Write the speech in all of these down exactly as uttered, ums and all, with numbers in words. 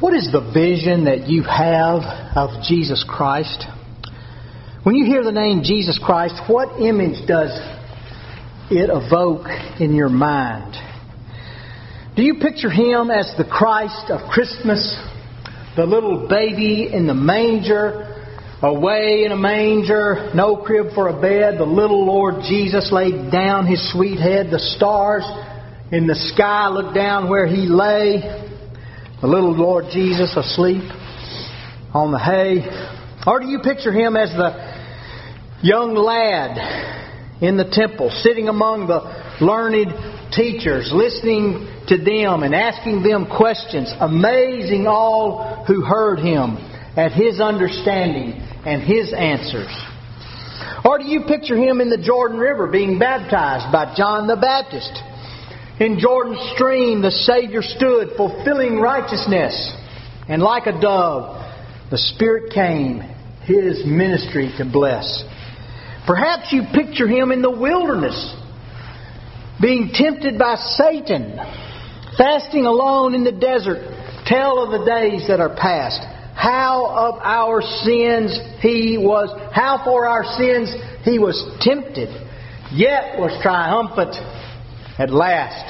What is the vision that you have of Jesus Christ? When you hear the name Jesus Christ, what image does it evoke in your mind? Do you picture Him as the Christ of Christmas, the little baby in the manger, away in a manger, no crib for a bed, the little Lord Jesus laid down His sweet head, the stars in the sky looked down where He lay, the little Lord Jesus asleep on the hay? Or do you picture Him as the young lad in the temple, sitting among the learned teachers, listening to them and asking them questions, amazing all who heard Him at His understanding and His answers? Or do you picture Him in the Jordan River being baptized by John the Baptist? In Jordan's stream the Savior stood, fulfilling righteousness, and like a dove the Spirit came, His ministry to bless. Perhaps you picture Him in the wilderness, being tempted by Satan, fasting alone in the desert, tell of the days that are past, how of our sins He was, how for our sins He was tempted, yet was triumphant at last.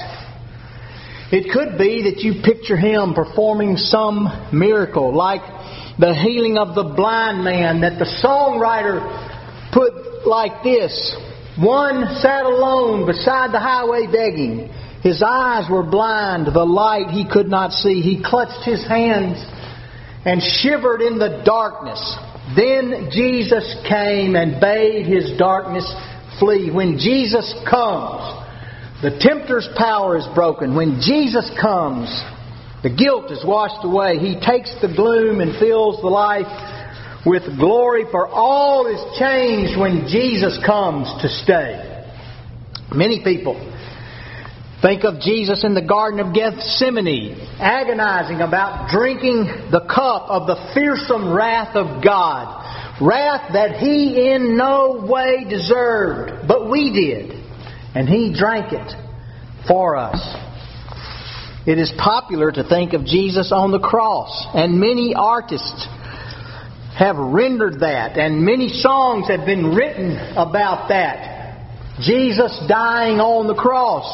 It could be that you picture Him performing some miracle, like the healing of the blind man that the songwriter put like this: one sat alone beside the highway begging. His eyes were blind, the light he could not see. He clutched his hands and shivered in the darkness. Then Jesus came and bade his darkness flee. When Jesus comes, the tempter's power is broken. When Jesus comes, the guilt is washed away. He takes the gloom and fills the life with glory, for all is changed when Jesus comes to stay. Many people think of Jesus in the Garden of Gethsemane, agonizing about drinking the cup of the fearsome wrath of God. Wrath that He in no way deserved, but we did. And He drank it for us. It is popular to think of Jesus on the cross, and many artists have rendered that, and many songs have been written about that. Jesus dying on the cross.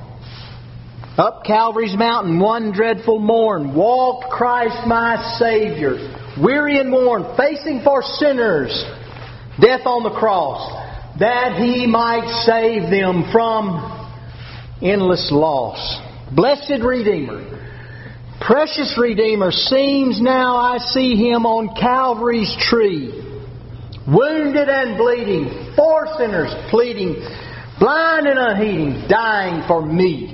Up Calvary's mountain one dreadful morn walked Christ my Savior, weary and worn, facing for sinners death on the cross, that He might save them from endless loss. Blessed Redeemer, precious Redeemer, seems now I see Him on Calvary's tree, wounded and bleeding, for sinners pleading, blind and unheeding, dying for me.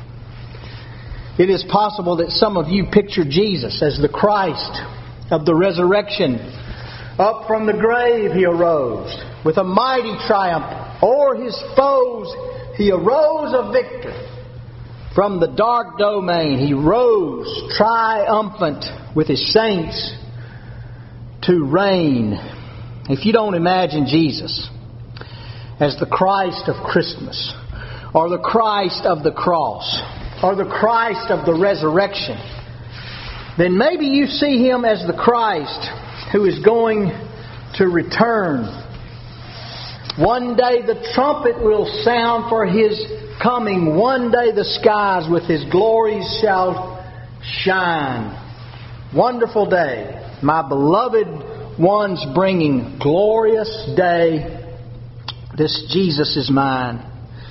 It is possible that some of you picture Jesus as the Christ of the resurrection. Up from the grave He arose. With a mighty triumph o'er His foes, He arose a victor. From the dark domain He rose triumphant with His saints to reign. If you don't imagine Jesus as the Christ of Christmas, or the Christ of the cross, or the Christ of the resurrection, then maybe you see Him as the Christ who is going to return. One day the trumpet will sound for His coming. One day the skies with His glories shall shine. Wonderful day, my beloved ones bringing. Glorious day, this Jesus is mine.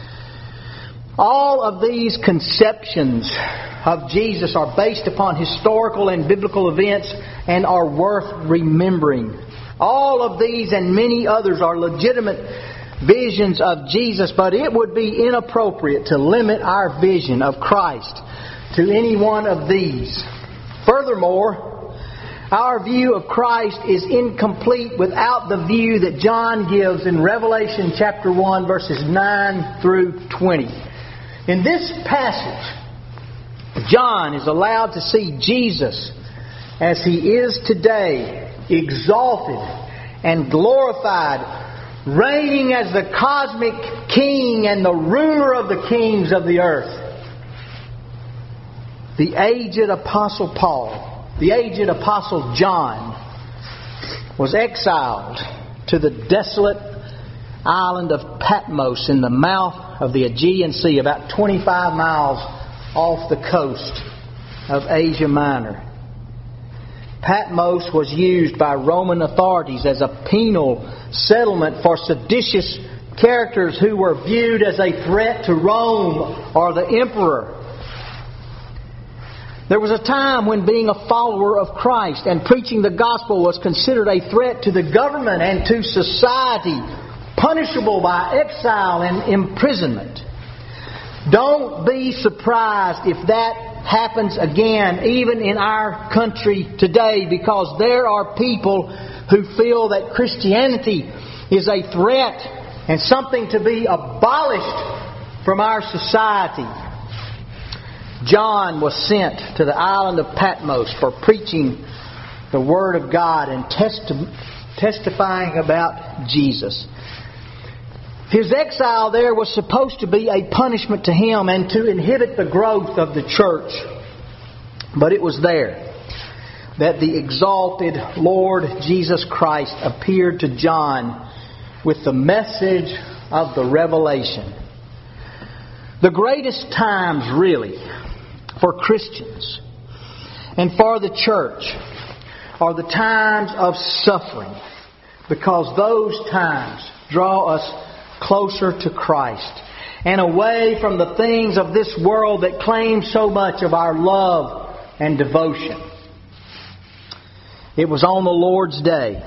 All of these conceptions of Jesus are based upon historical and biblical events and are worth remembering. All of these and many others are legitimate visions of Jesus, but it would be inappropriate to limit our vision of Christ to any one of these. Furthermore, our view of Christ is incomplete without the view that John gives in Revelation chapter one, verses nine through twenty. In this passage, John is allowed to see Jesus as He is today, exalted and glorified, reigning as the cosmic king and the ruler of the kings of the earth. The aged Apostle Paul the aged Apostle John was exiled to the desolate island of Patmos in the mouth of the Aegean Sea, about twenty-five miles off the coast of Asia Minor. Patmos was used by Roman authorities as a penal settlement for seditious characters who were viewed as a threat to Rome or the emperor. There was a time when being a follower of Christ and preaching the gospel was considered a threat to the government and to society, punishable by exile and imprisonment. Don't be surprised if that happens again, even in our country today, because there are people who feel that Christianity is a threat and something to be abolished from our society. John was sent to the island of Patmos for preaching the Word of God and testi- testifying about Jesus. His exile there was supposed to be a punishment to him and to inhibit the growth of the church. But it was there that the exalted Lord Jesus Christ appeared to John with the message of the revelation. The greatest times, really, for Christians and for the church are the times of suffering, because those times draw us closer to Christ and away from the things of this world that claim so much of our love and devotion. It was on the Lord's Day.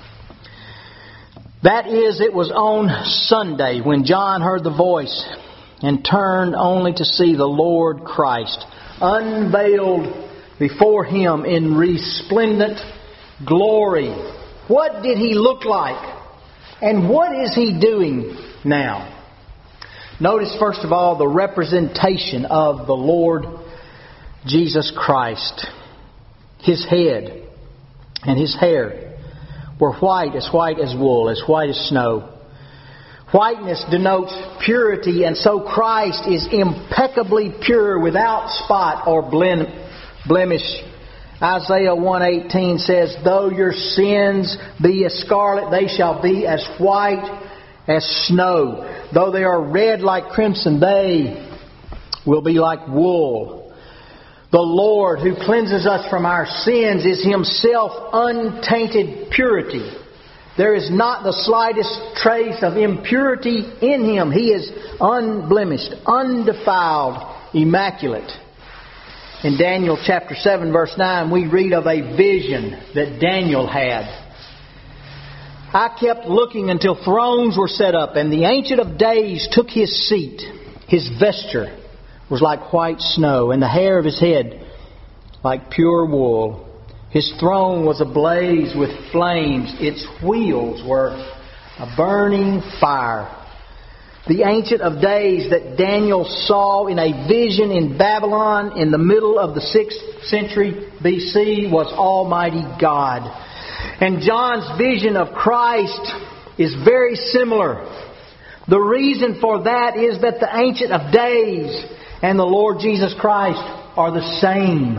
That is, it was on Sunday when John heard the voice and turned only to see the Lord Christ unveiled before him in resplendent glory. What did he look like? And what is he doing now? Notice, first of all, the representation of the Lord Jesus Christ. His head and his hair were white, as white as wool, as white as snow. Whiteness denotes purity, and so Christ is impeccably pure, without spot or blemish. Isaiah one eighteen says, "Though your sins be as scarlet, they shall be as white as snow. Though they are red like crimson, they will be like wool." The Lord, who cleanses us from our sins, is Himself untainted purity. There is not the slightest trace of impurity in Him. He is unblemished, undefiled, immaculate. In Daniel chapter seven verse nine, we read of a vision that Daniel had. "I kept looking until thrones were set up, and the Ancient of Days took his seat. His vesture was like white snow, and the hair of his head like pure wool. His throne was ablaze with flames. Its wheels were a burning fire." The Ancient of Days that Daniel saw in a vision in Babylon in the middle of the sixth century B C was Almighty God. And John's vision of Christ is very similar. The reason for that is that the Ancient of Days and the Lord Jesus Christ are the same.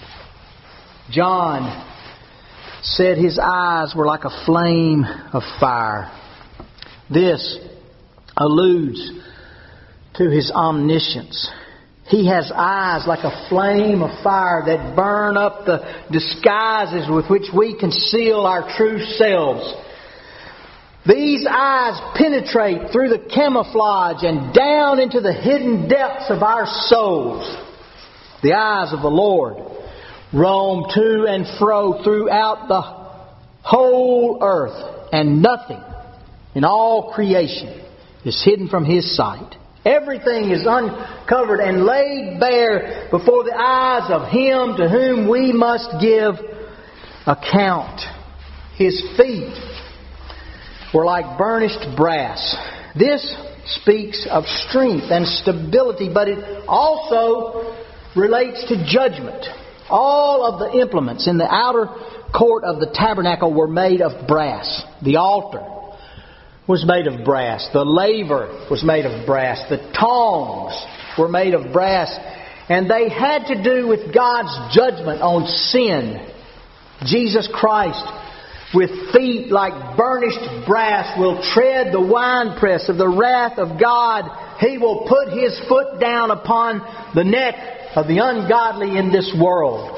John said his eyes were like a flame of fire. This alludes to His omniscience. He has eyes like a flame of fire that burn up the disguises with which we conceal our true selves. These eyes penetrate through the camouflage and down into the hidden depths of our souls. The eyes of the Lord roam to and fro throughout the whole earth, and nothing in all creation is hidden from His sight. Everything is uncovered and laid bare before the eyes of Him to whom we must give account. His feet were like burnished brass. This speaks of strength and stability, but it also relates to judgment. All of the implements in the outer court of the tabernacle were made of brass. The altar was made of brass. The laver was made of brass. The tongs were made of brass. And they had to do with God's judgment on sin. Jesus Christ, with feet like burnished brass, will tread the winepress of the wrath of God. He will put His foot down upon the neck of the ungodly in this world.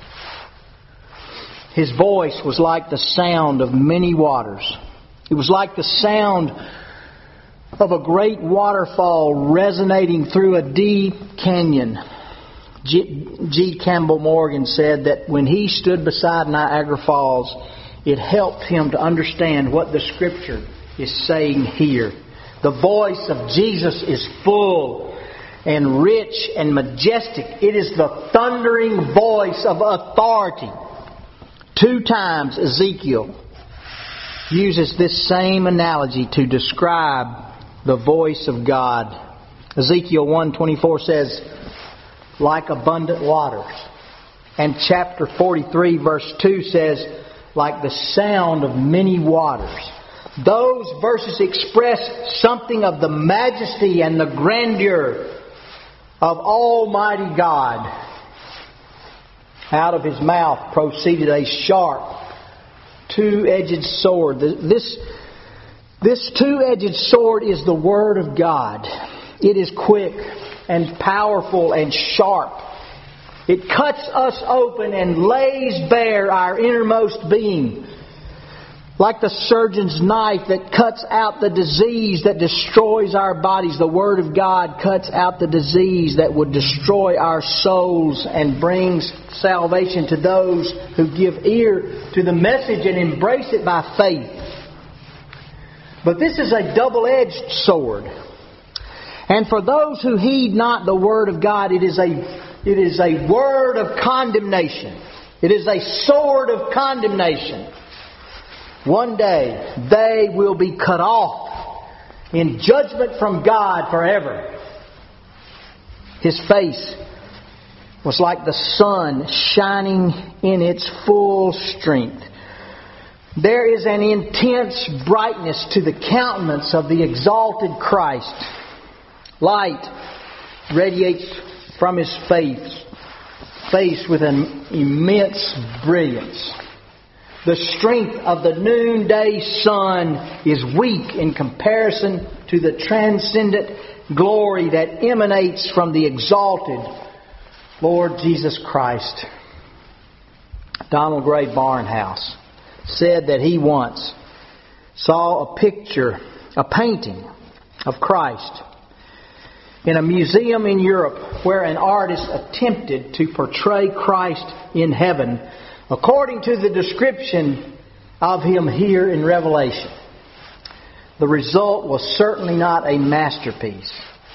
His voice was like the sound of many waters. It was like the sound of a great waterfall resonating through a deep canyon. G. G. Campbell Morgan said that when he stood beside Niagara Falls, it helped him to understand what the Scripture is saying here. The voice of Jesus is full and rich and majestic. It is the thundering voice of authority. Two times Ezekiel uses this same analogy to describe the voice of God. Ezekiel one twenty-four says, like abundant waters. And chapter forty-three verse two says, like the sound of many waters. Those verses express something of the majesty and the grandeur of Almighty God. Out of His mouth proceeded a sharp, two-edged sword. This, this two-edged sword is the Word of God. It is quick and powerful and sharp. It cuts us open and lays bare our innermost being. Like the surgeon's knife that cuts out the disease that destroys our bodies, the Word of God cuts out the disease that would destroy our souls and brings salvation to those who give ear to the message and embrace it by faith. But this is a double-edged sword. And for those who heed not the Word of God, it is a it is a word of condemnation. It is a sword of condemnation. One day they will be cut off in judgment from God forever. His face was like the sun shining in its full strength. There is an intense brightness to the countenance of the exalted Christ. Light radiates from His face, face with an immense brilliance. The strength of the noonday sun is weak in comparison to the transcendent glory that emanates from the exalted Lord Jesus Christ. Donald Gray Barnhouse said that he once saw a picture, a painting of Christ in a museum in Europe where an artist attempted to portray Christ in heaven according to the description of Him here in Revelation. The result was certainly not a masterpiece.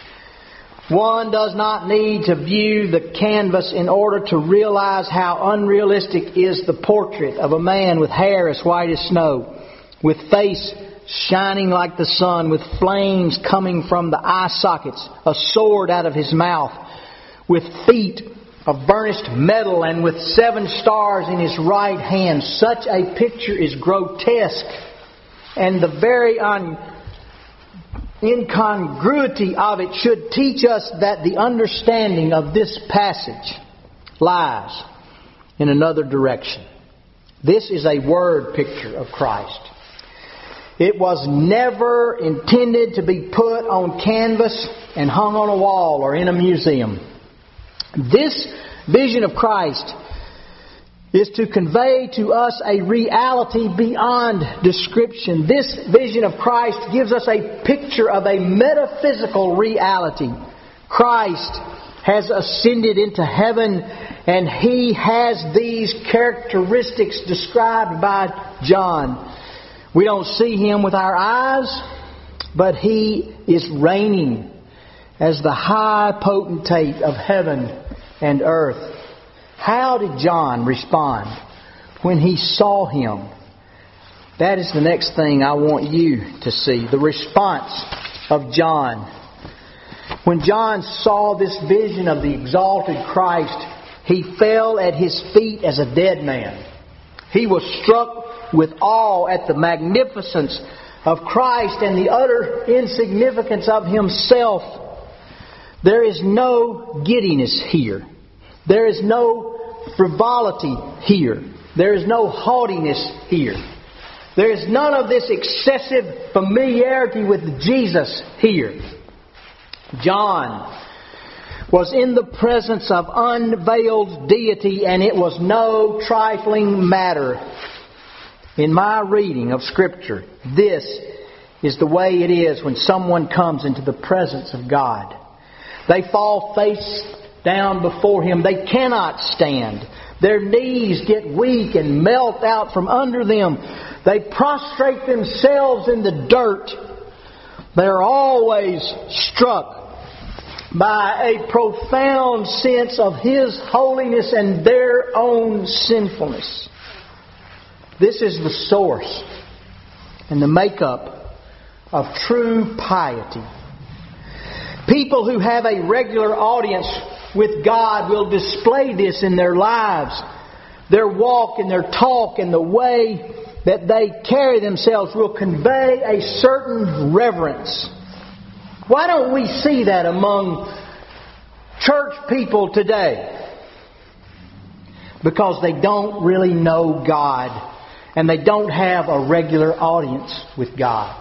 One does not need to view the canvas in order to realize how unrealistic is the portrait of a man with hair as white as snow, with face shining like the sun, with flames coming from the eye sockets, a sword out of his mouth, with feet of burnished metal, and with seven stars in his right hand. Such a picture is grotesque, and the very un- incongruity of it should teach us that the understanding of this passage lies in another direction. This is a word picture of Christ. It was never intended to be put on canvas and hung on a wall or in a museum. This vision of Christ is to convey to us a reality beyond description. This vision of Christ gives us a picture of a metaphysical reality. Christ has ascended into heaven, and He has these characteristics described by John. We don't see Him with our eyes, but He is reigning as the high potentate of heaven and earth. How did John respond when he saw Him? That is the next thing I want you to see. The response of John. When John saw this vision of the exalted Christ, he fell at His feet as a dead man. He was struck with awe at the magnificence of Christ and the utter insignificance of Himself. There is no giddiness here. There is no frivolity here. There is no haughtiness here. There is none of this excessive familiarity with Jesus here. John was in the presence of unveiled deity, and it was no trifling matter. In my reading of Scripture, this is the way it is when someone comes into the presence of God. They fall face down before Him. They cannot stand. Their knees get weak and melt out from under them. They prostrate themselves in the dirt. They are always struck by a profound sense of His holiness and their own sinfulness. This is the source and the makeup of true piety. People who have a regular audience with God will display this in their lives. Their walk and their talk and the way that they carry themselves will convey a certain reverence. Why don't we see that among church people today? Because they don't really know God and they don't have a regular audience with God.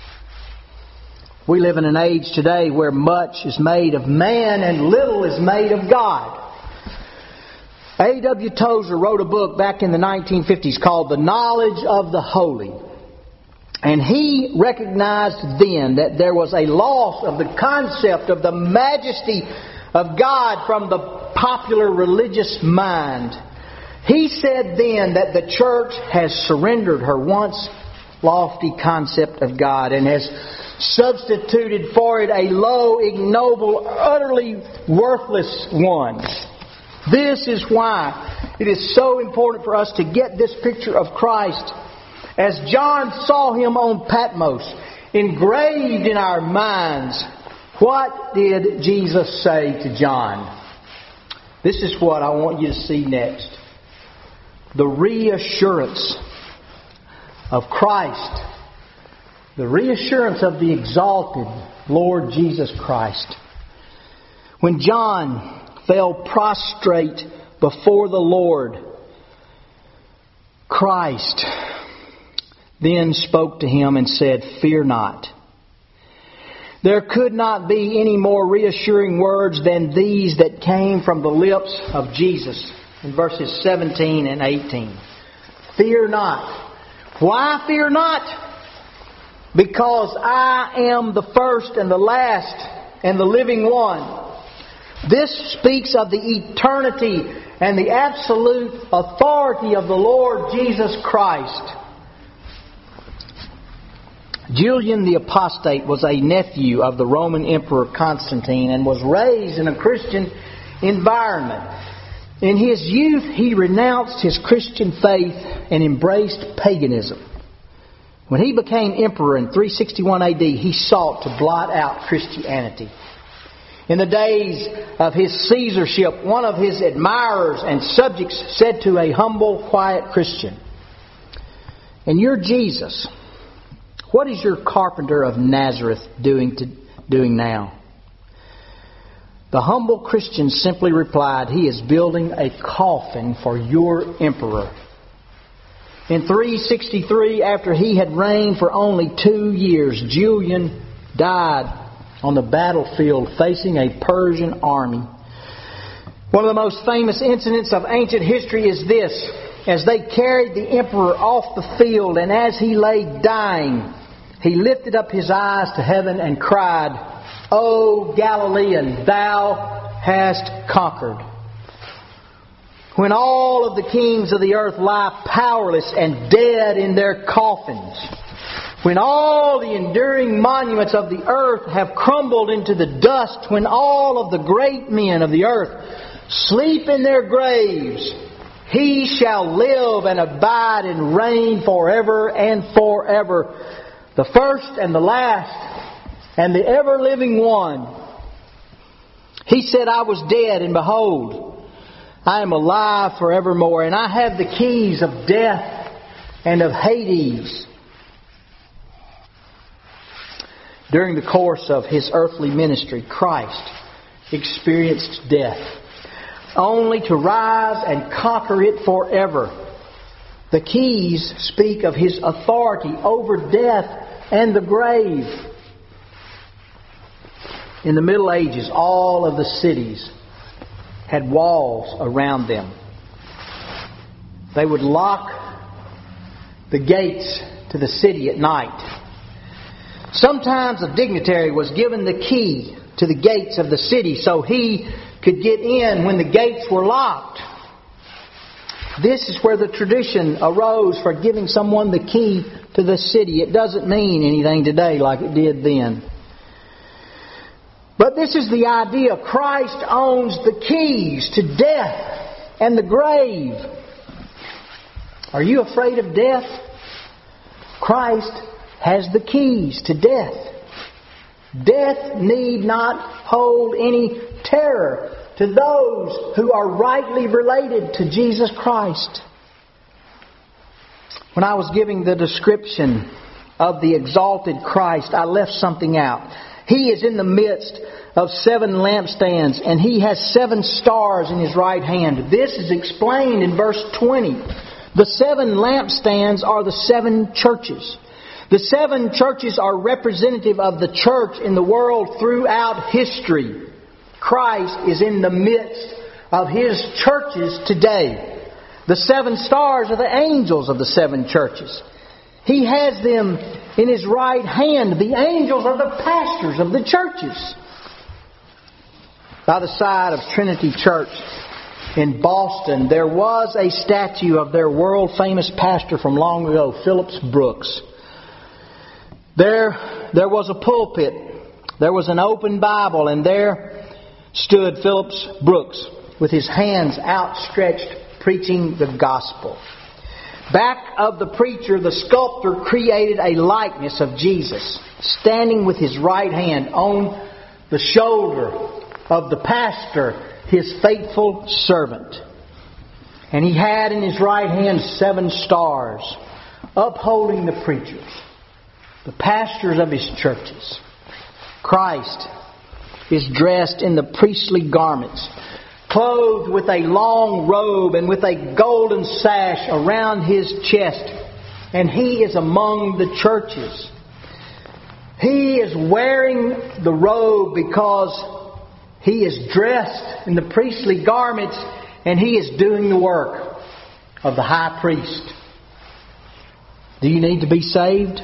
We live in an age today where much is made of man and little is made of God. A W Tozer wrote a book back in the nineteen fifties called The Knowledge of the Holy. And he recognized then that there was a loss of the concept of the majesty of God from the popular religious mind. He said then that the church has surrendered her once lofty concept of God and has substituted for it a low, ignoble, utterly worthless one. This is why it is so important for us to get this picture of Christ as John saw Him on Patmos, engraved in our minds. What did Jesus say to John? This is what I want you to see next. The reassurance of Christ. The reassurance of the exalted Lord Jesus Christ. When John fell prostrate before the Lord, Christ then spoke to him and said, "Fear not." There could not be any more reassuring words than these that came from the lips of Jesus in verses seventeen and eighteen. Fear not. Why fear not? Because I am the first and the last and the living one. This speaks of the eternity and the absolute authority of the Lord Jesus Christ. Julian the Apostate was a nephew of the Roman Emperor Constantine and was raised in a Christian environment. In his youth, he renounced his Christian faith and embraced paganism. When he became emperor in three sixty-one A D, he sought to blot out Christianity. In the days of his Caesarship, one of his admirers and subjects said to a humble, quiet Christian, "And you're Jesus. What is your carpenter of Nazareth doing to, doing now?" The humble Christian simply replied, "He is building a coffin for your emperor." In three sixty-three, after he had reigned for only two years, Julian died on the battlefield facing a Persian army. One of the most famous incidents of ancient history is this. As they carried the emperor off the field, and as he lay dying, he lifted up his eyes to heaven and cried, "O Galilean, thou hast conquered." When all of the kings of the earth lie powerless and dead in their coffins, when all the enduring monuments of the earth have crumbled into the dust, when all of the great men of the earth sleep in their graves, He shall live and abide and reign forever and forever, the first and the last and the ever-living one. He said, "I was dead, and behold, I am alive forevermore, and I have the keys of death and of Hades." During the course of His earthly ministry, Christ experienced death, only to rise and conquer it forever. The keys speak of His authority over death and the grave. In the Middle Ages, all of the cities had walls around them. They would lock the gates to the city at night. Sometimes a dignitary was given the key to the gates of the city so he could get in when the gates were locked. This is where the tradition arose for giving someone the key to the city. It doesn't mean anything today like it did then. But this is the idea. Christ owns the keys to death and the grave. Are you afraid of death? Christ has the keys to death. Death need not hold any terror to those who are rightly related to Jesus Christ. When I was giving the description of the exalted Christ, I left something out. He is in the midst of seven lampstands, and He has seven stars in His right hand. This is explained in verse twenty. The seven lampstands are the seven churches. The seven churches are representative of the church in the world throughout history. Christ is in the midst of His churches today. The seven stars are the angels of the seven churches. He has them in His right hand. The angels are the pastors of the churches. By the side of Trinity Church in Boston, there was a statue of their world-famous pastor from long ago, Phillips Brooks. There, there was a pulpit. There was an open Bible, and there stood Phillips Brooks with his hands outstretched, preaching the gospel. Back of the preacher, the sculptor created a likeness of Jesus, standing with his right hand on the shoulder of the pastor, his faithful servant. And he had in his right hand seven stars, upholding the preachers, the pastors of his churches. Christ is dressed in the priestly garments, clothed with a long robe and with a golden sash around His chest. And He is among the churches. He is wearing the robe because He is dressed in the priestly garments, and He is doing the work of the high priest. Do you need to be saved?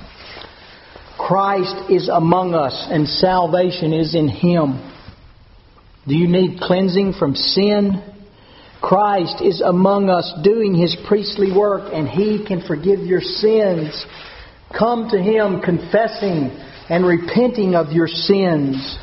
Christ is among us, and salvation is in Him. Do you need cleansing from sin? Christ is among us doing His priestly work, and He can forgive your sins. Come to Him confessing and repenting of your sins.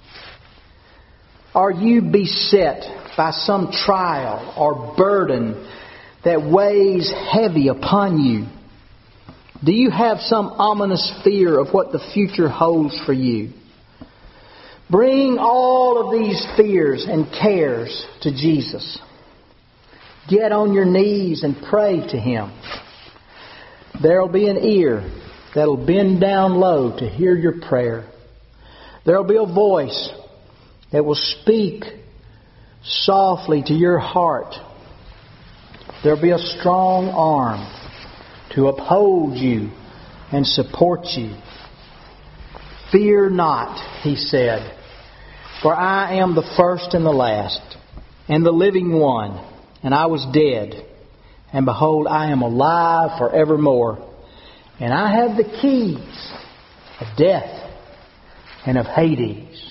Are you beset by some trial or burden that weighs heavy upon you? Do you have some ominous fear of what the future holds for you? Bring all of these fears and cares to Jesus. Get on your knees and pray to Him. There will be an ear that will bend down low to hear your prayer. There will be a voice that will speak softly to your heart. There will be a strong arm to uphold you and support you. Fear not, He said, for I am the first and the last, and the living one, and I was dead, and behold, I am alive forevermore, and I have the keys of death and of Hades.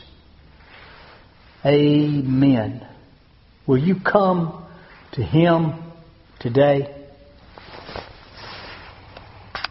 Amen. Will you come to Him today?